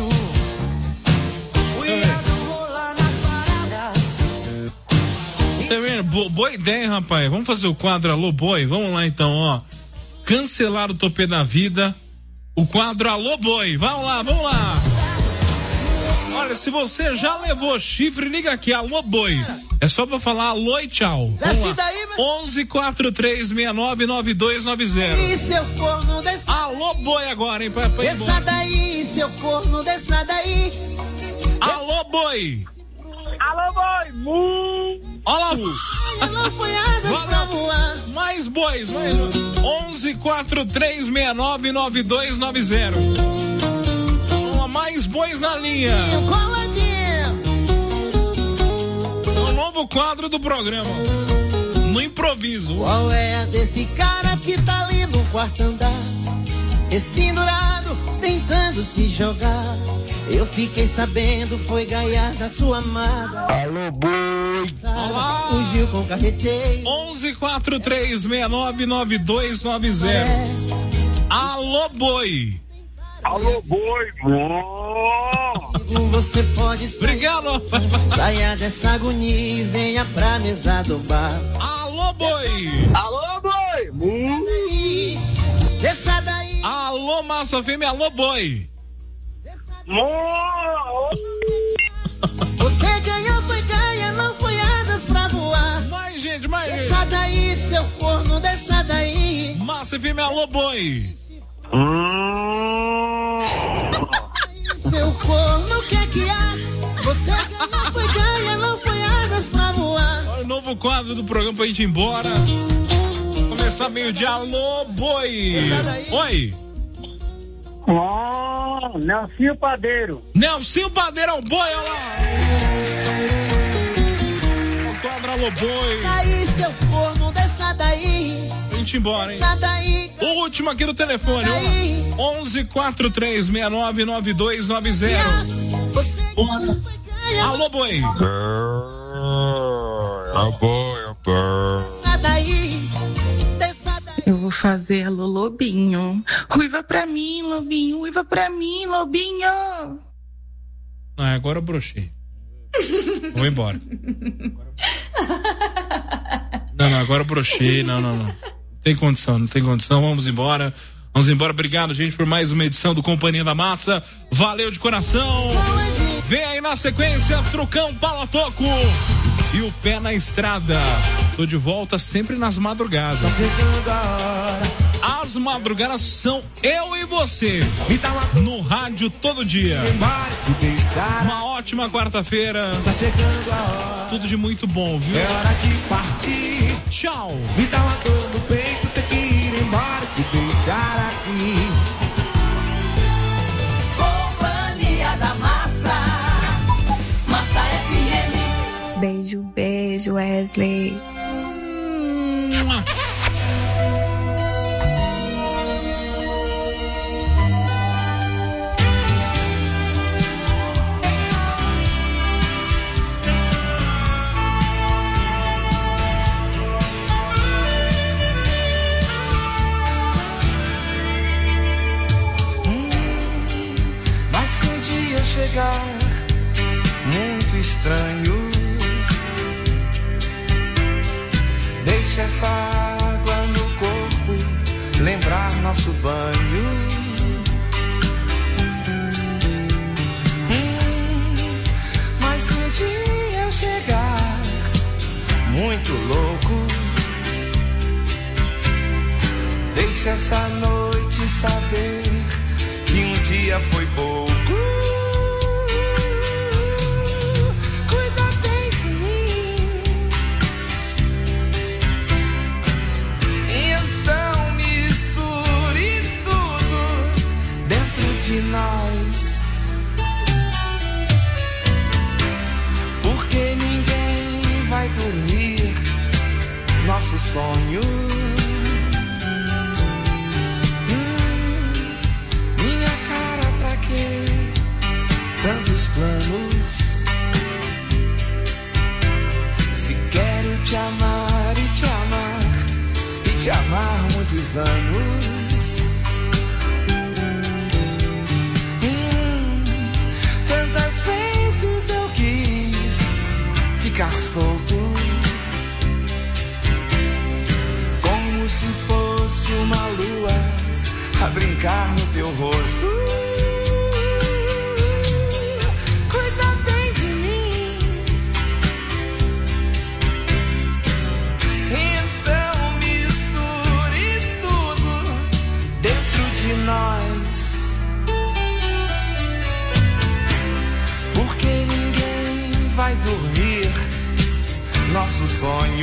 Tá vendo? Bo boa ideia, rapaz. Vamos fazer o quadro Alô Boi? Vamos lá então, ó. Cancelar o Topê da Vida. O quadro Alô Boi. Vamos lá, vamos lá. Olha, se você já levou chifre, liga aqui, Alô Boi. É só pra falar alô e tchau. Vamos lá. onze quatro três seis nove nove dois nove zero. Seu corno desce. Alô Boi agora, hein? Pra, pra desça daí, seu corno, desça daí. Alô Boi. Alô Boi. Mu. Olha lá. Alô boiadas pra voar. Mais bois, mais onze quatro três seis nove nove dois nove zero. Mais bois na linha. O novo quadro do programa. No improviso. Qual é a desse cara que tá ali no quarto andar? Espendurado, tentando se jogar. Eu fiquei sabendo, foi ganhar da sua amada. Alô, boi! Olá! Fugiu com carreteiro. onze quatro três seis nove nove dois nove zero. É. Alô, boi! Alô, boi! Você pode sair. Obrigado! Saia dessa agonia e venha pra mesa do bar. Alô, boi! Alô, boi! Desça daí! Alô, massa fêmea, alô, boi! Você ganhou, foi ganha, não foi asas pra voar. Mais gente, mais gente! Desça daí, seu corno, desça daí. Massa fêmea, alô, boi! Seu corno, o que é que há? Você ganhou, foi ganha, não foi asas pra voar. Olha o novo quadro do programa pra gente ir embora. Começar meio de alô, boi! Oi! Oh, Nelsinho Padeiro. Nelsinho Padeiro é o boi, olha lá! O quadro alô, boi! Daí, seu corno, desça daí. A gente ir embora, hein? Desça daí. O último aqui do telefone, ó. onze quatro três seis nove nove dois nove zero. Alô, boi! Alô, boi, Desça daí. Eu vou fazer alô, lobinho. Ruiva pra mim, lobinho. Ruiva pra mim, lobinho. Ah, agora eu brochei. Vou embora. Não, não, agora eu brochei. Não, não, não. Tem condição, não tem condição. Vamos embora. Vamos embora. Obrigado, gente, por mais uma edição do Companhia da Massa. Valeu de coração. Vem aí na sequência, Trucão, Palatoco e o Pé na Estrada. Tô de volta sempre nas madrugadas. As madrugadas são eu e você no rádio todo dia. Uma ótima quarta-feira. Tudo de muito bom, viu? É hora de partir. Tchau. Me dá uma dor no peito, ter que ir embora, te deixar aqui. Companhia da Massa. Massa F M. Beijo, beijo, Wesley. Mas se um dia chegar muito estranho, deixa essa água no corpo lembrar nosso banho. Hum, mas se um dia eu chegar muito louco, deixa essa noite saber que um dia foi pouco. Cuida bem de mim. Então misture tudo dentro de nós, porque ninguém vai dormir nosso sonho. Tantos planos, se quero te amar e te amar e te amar muitos anos. Hum, tantas vezes eu quis ficar solto, como se fosse uma lua a brincar no teu rosto. Nós, porque ninguém vai dormir nosso sonho.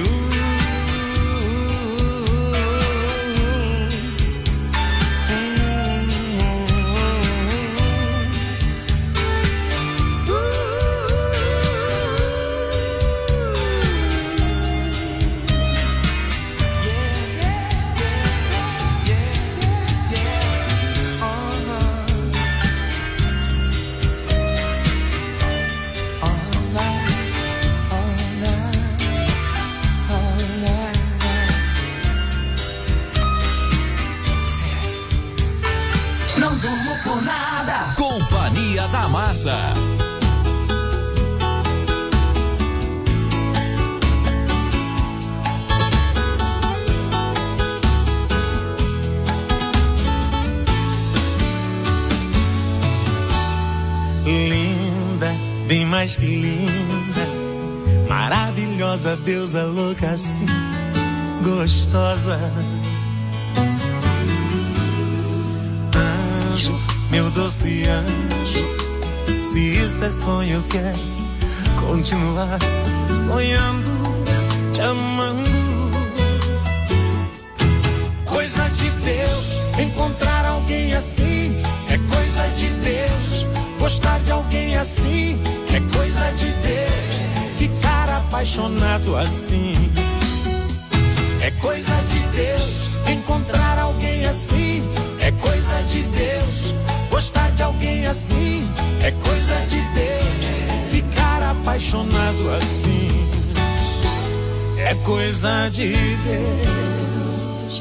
Hora da Massa. Linda, bem mais que linda, maravilhosa, deusa louca assim, gostosa. Anjo, meu doce anjo, se isso é sonho eu quero continuar sonhando, te amando. Coisa de Deus, encontrar alguém assim, é coisa de Deus. Gostar de alguém assim é coisa de Deus. Ficar apaixonado assim é coisa de Deus. Encontrar alguém assim é coisa de Deus. Gostar de alguém assim é coisa de Deus. Ficar apaixonado assim é coisa de Deus.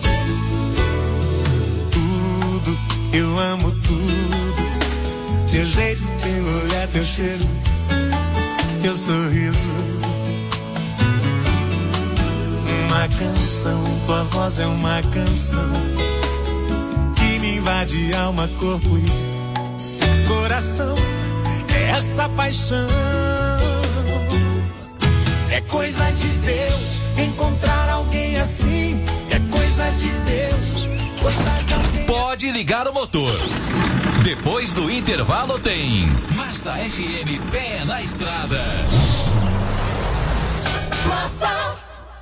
Tudo, eu amo tudo. Teu jeito, teu olhar, teu cheiro, teu sorriso. Uma canção, tua voz é uma canção que me invade alma, corpo e coração. É essa paixão, é coisa de Deus. Encontrar alguém assim é coisa de Deus. Gostar de alguém. Pode ligar o motor. Depois do intervalo tem Massa F M, pé na estrada. Massa.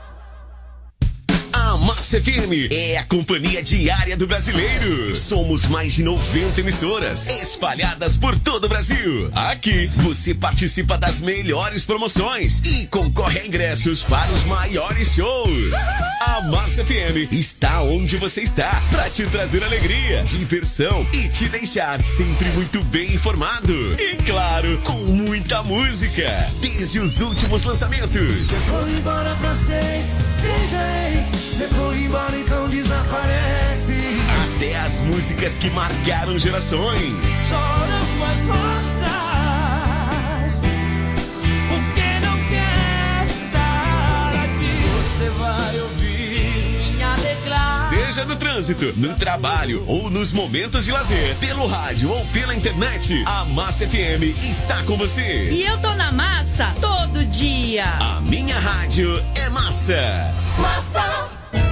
A Massa F M é a companhia diária do brasileiro. Somos mais de noventa emissoras espalhadas por todo o Brasil. Aqui você participa das melhores promoções e concorre a ingressos para os maiores shows. A Massa F M está onde você está para te trazer alegria, diversão e te deixar sempre muito bem informado. E claro, com muita música, desde os últimos lançamentos. Você foi embora pra seis, seis ex. Você foi embora, então desaparece. Até as músicas que marcaram gerações. Choram as rosas, porque não quer estar aqui. Você vai ouvir minha declaração. Seja no trânsito, no trabalho ou nos momentos de lazer, pelo rádio ou pela internet, a Massa F M está com você. E eu tô na Massa todo dia. A minha rádio é Massa. Massa.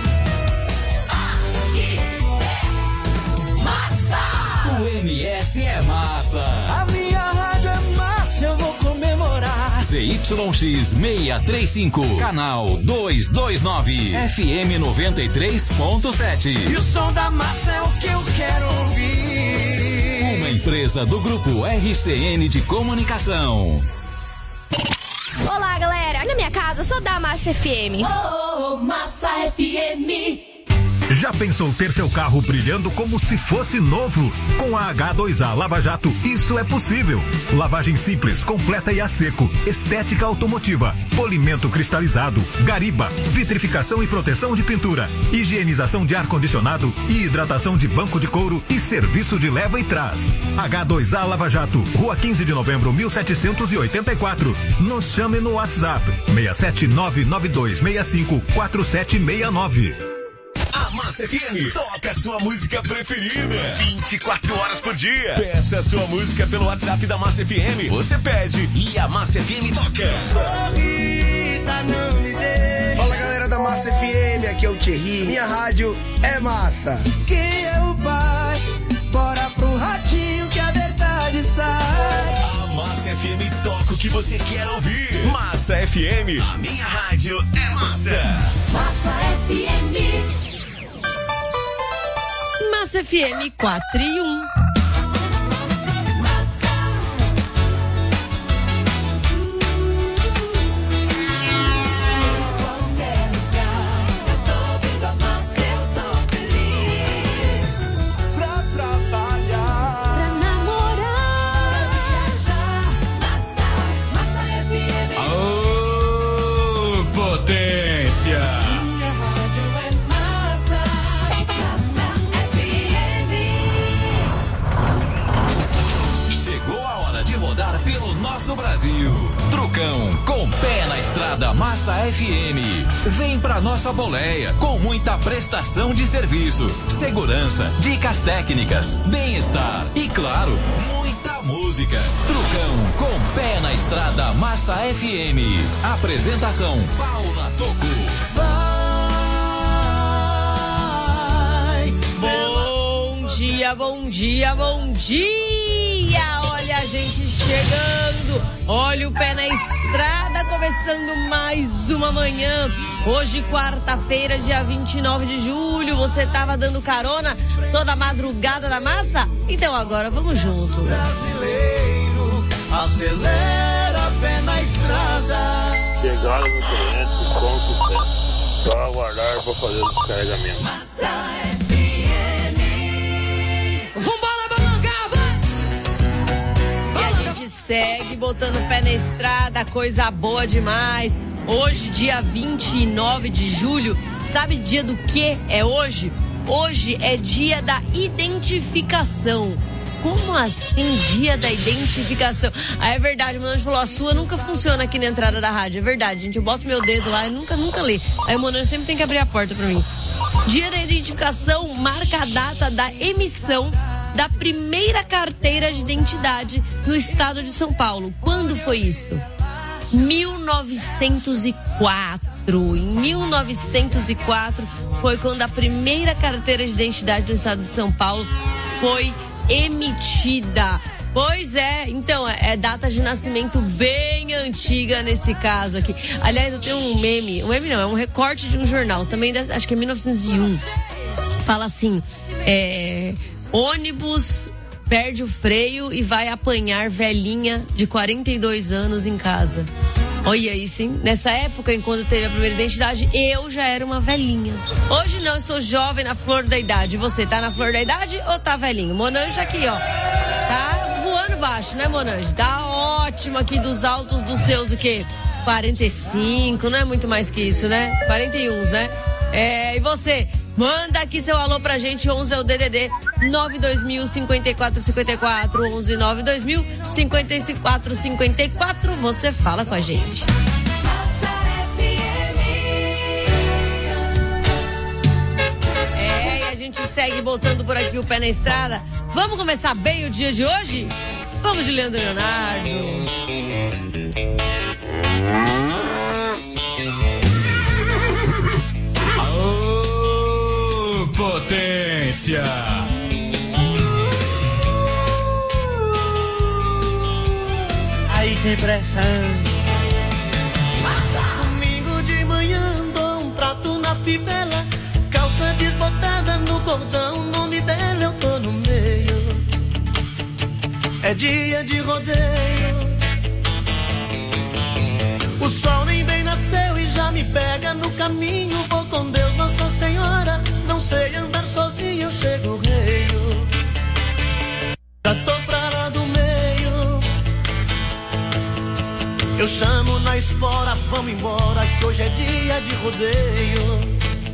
O M S é massa. A minha rádio é massa, eu vou comemorar. Z Y X seiscentos e trinta e cinco, canal duzentos e vinte e nove, F M noventa e três ponto sete. E o som da massa é o que eu quero ouvir. Uma empresa do grupo R C N de Comunicação. Olá, galera. Na minha casa, sou da Massa F M. Oh, Massa F M. Já pensou ter seu carro brilhando como se fosse novo? Com a H dois A Lava Jato, isso é possível. Lavagem simples, completa e a seco, estética automotiva, polimento cristalizado, gariba, vitrificação e proteção de pintura, higienização de ar-condicionado e hidratação de banco de couro e serviço de leva e trás. H dois A Lava Jato, Rua quinze de novembro, mil setecentos e oitenta e quatro. Nos chame no WhatsApp seis sete nove nove dois seis cinco quatro sete seis nove. A Massa F M toca a sua música preferida vinte e quatro horas por dia. Peça a sua música pelo WhatsApp da Massa F M. Você pede e a Massa F M toca. Fala, galera da Massa F M, aqui é o Thierry. Minha rádio é massa. Quem é o pai? Bora pro ratinho que a verdade sai. A Massa F M toca o que você quer ouvir. Massa F M, a minha rádio é massa. Massa F M. Massa F M quatro e um. nosso Brasil. Trucão, com pé na estrada Massa F M. Vem pra nossa boleia, com muita prestação de serviço, segurança, dicas técnicas, bem-estar e, claro, muita música. Trucão, com pé na estrada Massa F M. Apresentação, Paula Toco. Bom dia, bom dia, bom dia! Olha a gente chegando, olha o pé na estrada, começando mais uma manhã. Hoje, quarta-feira, dia vinte e nove de julho, você tava dando carona toda a madrugada da massa? Então agora vamos junto. Brasileiro, acelera, pé na estrada. Chegaram no cliente com sucesso. Só aguardar para fazer o descarregamento. Massa F M. Vambora, balangava! E a gente segue botando o pé na estrada, coisa boa demais. Hoje, dia vinte e nove de julho, sabe dia do que é hoje? Hoje é dia da identificação. Como assim, dia da identificação? Ah, é verdade, o Monange falou, a sua nunca funciona aqui na entrada da rádio. É verdade, gente, eu boto meu dedo lá e nunca, nunca lê. Aí o Monange sempre tem que abrir a porta pra mim. Dia da identificação marca a data da emissão da primeira carteira de identidade no estado de São Paulo. Quando foi isso? mil novecentos e quatro. Em mil novecentos e quatro foi quando a primeira carteira de identidade do estado de São Paulo foi emitida. Pois é, então é data de nascimento bem antiga nesse caso aqui. Aliás, eu tenho um meme, um meme não, é um recorte de um jornal, também acho que é mil novecentos e um. Fala assim, é, ônibus perde o freio e vai apanhar velhinha de quarenta e dois anos em casa. Olha isso, hein? Nessa época, enquanto teve a primeira identidade, eu já era uma velhinha. Hoje não, eu sou jovem na flor da idade. Você tá na flor da idade ou tá velhinho? Monange aqui, ó. Tá voando baixo, né, Monange? Tá ótimo aqui dos altos dos seus, o quê? quarenta e cinco, não é muito mais que isso, né? quarenta e um, né? É, e você? Manda aqui seu alô pra gente, onze é o D D D nove dois mil, cinquenta e quatro cinquenta e quatro, onze nove dois mil, cinquenta e quatro cinquenta e quatro, você fala com a gente. É, e a gente segue botando por aqui o pé na estrada. Vamos começar bem o dia de hoje? Vamos de Leandro Leonardo. Potência. Aí tem pressão. Domingo de manhã dou um trato na fivela, calça desbotada no cordão, o nome dela eu tô no meio. É dia de rodeio. O sol nem bem nasceu e já me pega no caminho. Vou com Deus, Nossa Senhora. Não sei andar sozinho, eu chego reio. Já tô pra lá do meio. Eu chamo na espora, vamos embora, que hoje é dia de rodeio.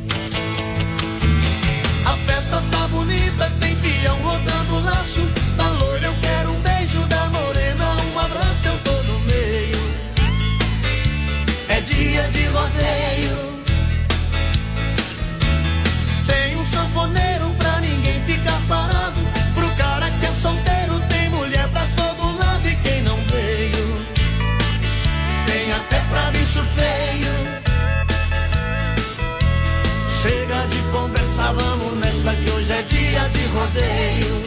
A festa tá bonita, tem peão rodando laço. Da loira eu quero um beijo, da morena um abraço, eu tô no meio. É dia de rodeio. Tem um sanfoneiro pra ninguém ficar parado. Pro cara que é solteiro tem mulher pra todo lado. E quem não veio tem até pra bicho feio. Chega de conversar, vamos nessa que hoje é dia de rodeio.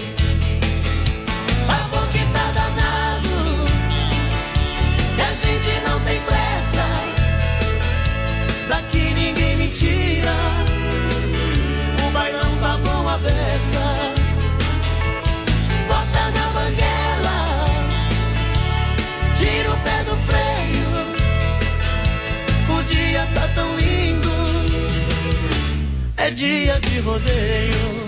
A bom que tá danado, que a gente não tem pressa. Daqui ninguém me tira. O bailão tá bom a beça. Bota na banguela, tira o pé do freio. O dia tá tão lindo, é dia de rodeio.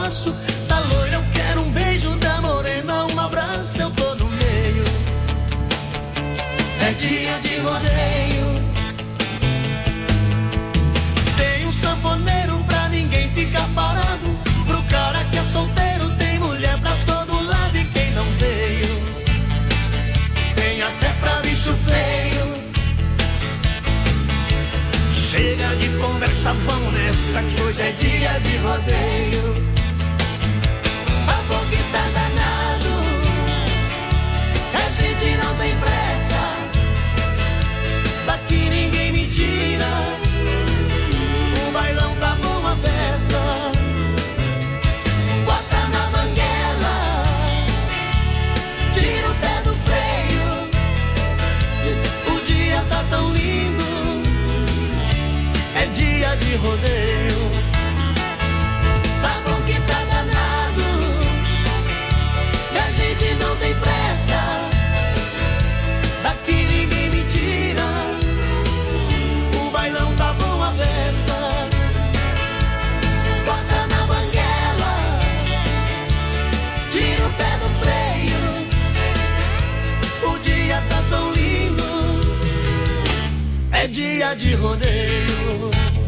abraço. Da loira eu quero um beijo, da morena um abraço, eu tô no meio. É dia de rodeio. Tem um sanfoneiro pra ninguém ficar parado. Pro cara que é solteiro tem mulher pra todo lado. E quem não veio tem até pra bicho feio. Chega de conversa, vamos nessa que hoje é dia de rodeio. A boca tá danado, a gente não tem pressa. Daqui ninguém me tira, o bailão tá bom, a festa. Bota na banguela, tira o pé do freio. O dia tá tão lindo, é dia de rodeio. Tá bom que tá danado, e a gente não tem pressa. Daqui ninguém me tira, o bailão tá bom, a festa. Bota na banguela, tira o pé do freio. O dia tá tão lindo, é dia de rodeio.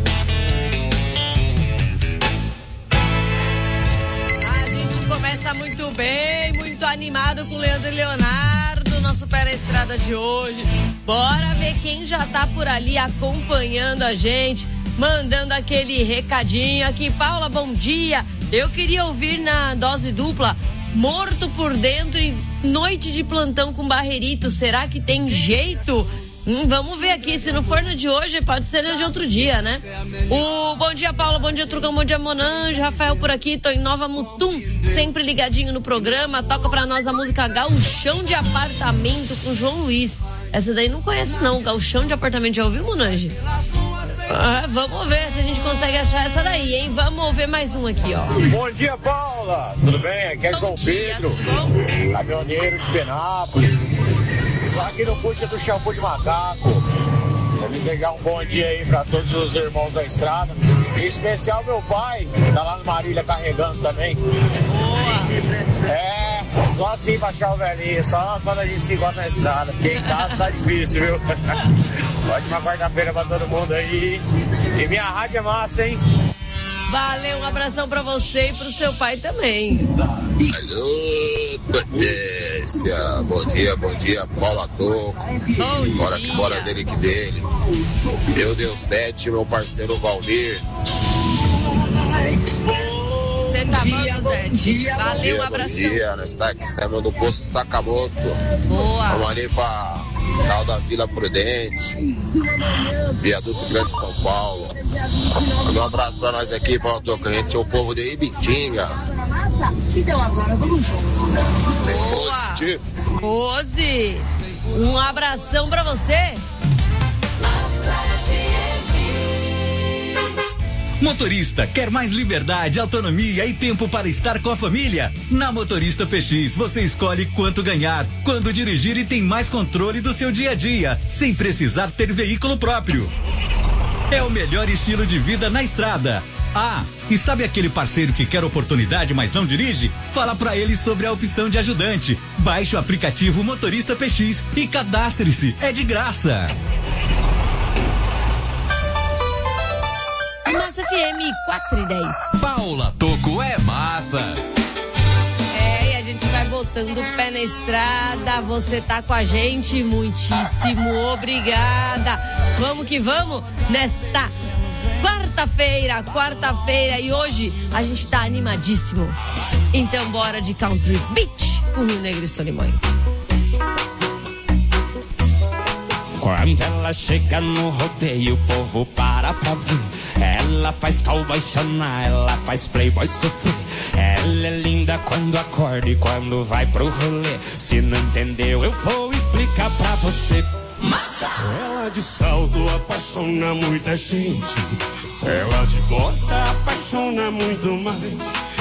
A gente começa muito bem, muito animado com o Leandro e Leonardo, nosso Pé na Estrada de hoje. Bora ver quem já tá por ali acompanhando a gente, mandando aquele recadinho aqui. Paula, bom dia. Eu queria ouvir na dose dupla Morto por Dentro e Noite de Plantão com Barreirito. Será que tem jeito? Hum, vamos ver aqui, se não for no de hoje, pode ser no de outro dia, né? O bom dia, Paula, bom dia, Trucão, bom dia, Monange, Rafael por aqui, tô em Nova Mutum, sempre ligadinho no programa. Toca pra nós a música Gauchão de Apartamento com João Luiz. Essa daí não conheço não, Gauchão de Apartamento, já ouviu, Monange? Ah, vamos ver se a gente consegue achar essa daí, hein? Vamos ver mais um aqui, ó. Bom dia, Paula, tudo bem? Aqui é bom João dia, Pedro, caminhoneiro de Penápolis. Só aqui no puxa do shampoo de macaco. Vou desejar um bom dia aí pra todos os irmãos da estrada. Em especial meu pai, que tá lá no Marília carregando também. Boa. É, só assim baixar o velhinho, só quando a gente se encontra na estrada. Porque em casa tá difícil, viu? Ótima quarta-feira pra todo mundo aí. E minha rádio é massa, hein? Valeu, um abração pra você e pro seu pai também. Alô, potência. Bom dia, bom dia, Paula Toco. Bora que bora dele que dele. Meu Deus, Tete, meu parceiro Valmir. Você tá bom, Zé? Valeu, um abração. Bom dia, nós tá aqui em cima do posto Sakamoto. Boa. Vamos ali pra tal da Vila Prudente, Viaduto Grande São Paulo. Manda um abraço pra nós aqui, para o Tocante, o povo de Ibitinga. Então agora vamos Positivo. Rose, um abração pra você. Motorista, quer mais liberdade, autonomia e tempo para estar com a família? Na Motorista P X, você escolhe quanto ganhar, quando dirigir e tem mais controle do seu dia a dia, sem precisar ter veículo próprio. É o melhor estilo de vida na estrada. Ah, e sabe aquele parceiro que quer oportunidade, mas não dirige? Fala pra ele sobre a opção de ajudante. Baixe o aplicativo Motorista P X e cadastre-se. É de graça. Massa F M quatro e dez. Paula Toco é massa. É, e a gente vai botando o pé na estrada. Você tá com a gente, muitíssimo obrigada. Vamos que vamos nesta quarta-feira, quarta-feira. E hoje a gente tá animadíssimo. Então bora de Country Beach com Rio Negro e Solimões. Quando ela chega no rodeio, o povo para pra ver. Ela faz cowboy chorar, ela faz playboy sofrer. Ela é linda quando acorda e quando vai pro rolê. Se não entendeu, eu vou explicar pra você. Massa! Ela de salto apaixona muita gente. Ela de bota apaixona muito mais.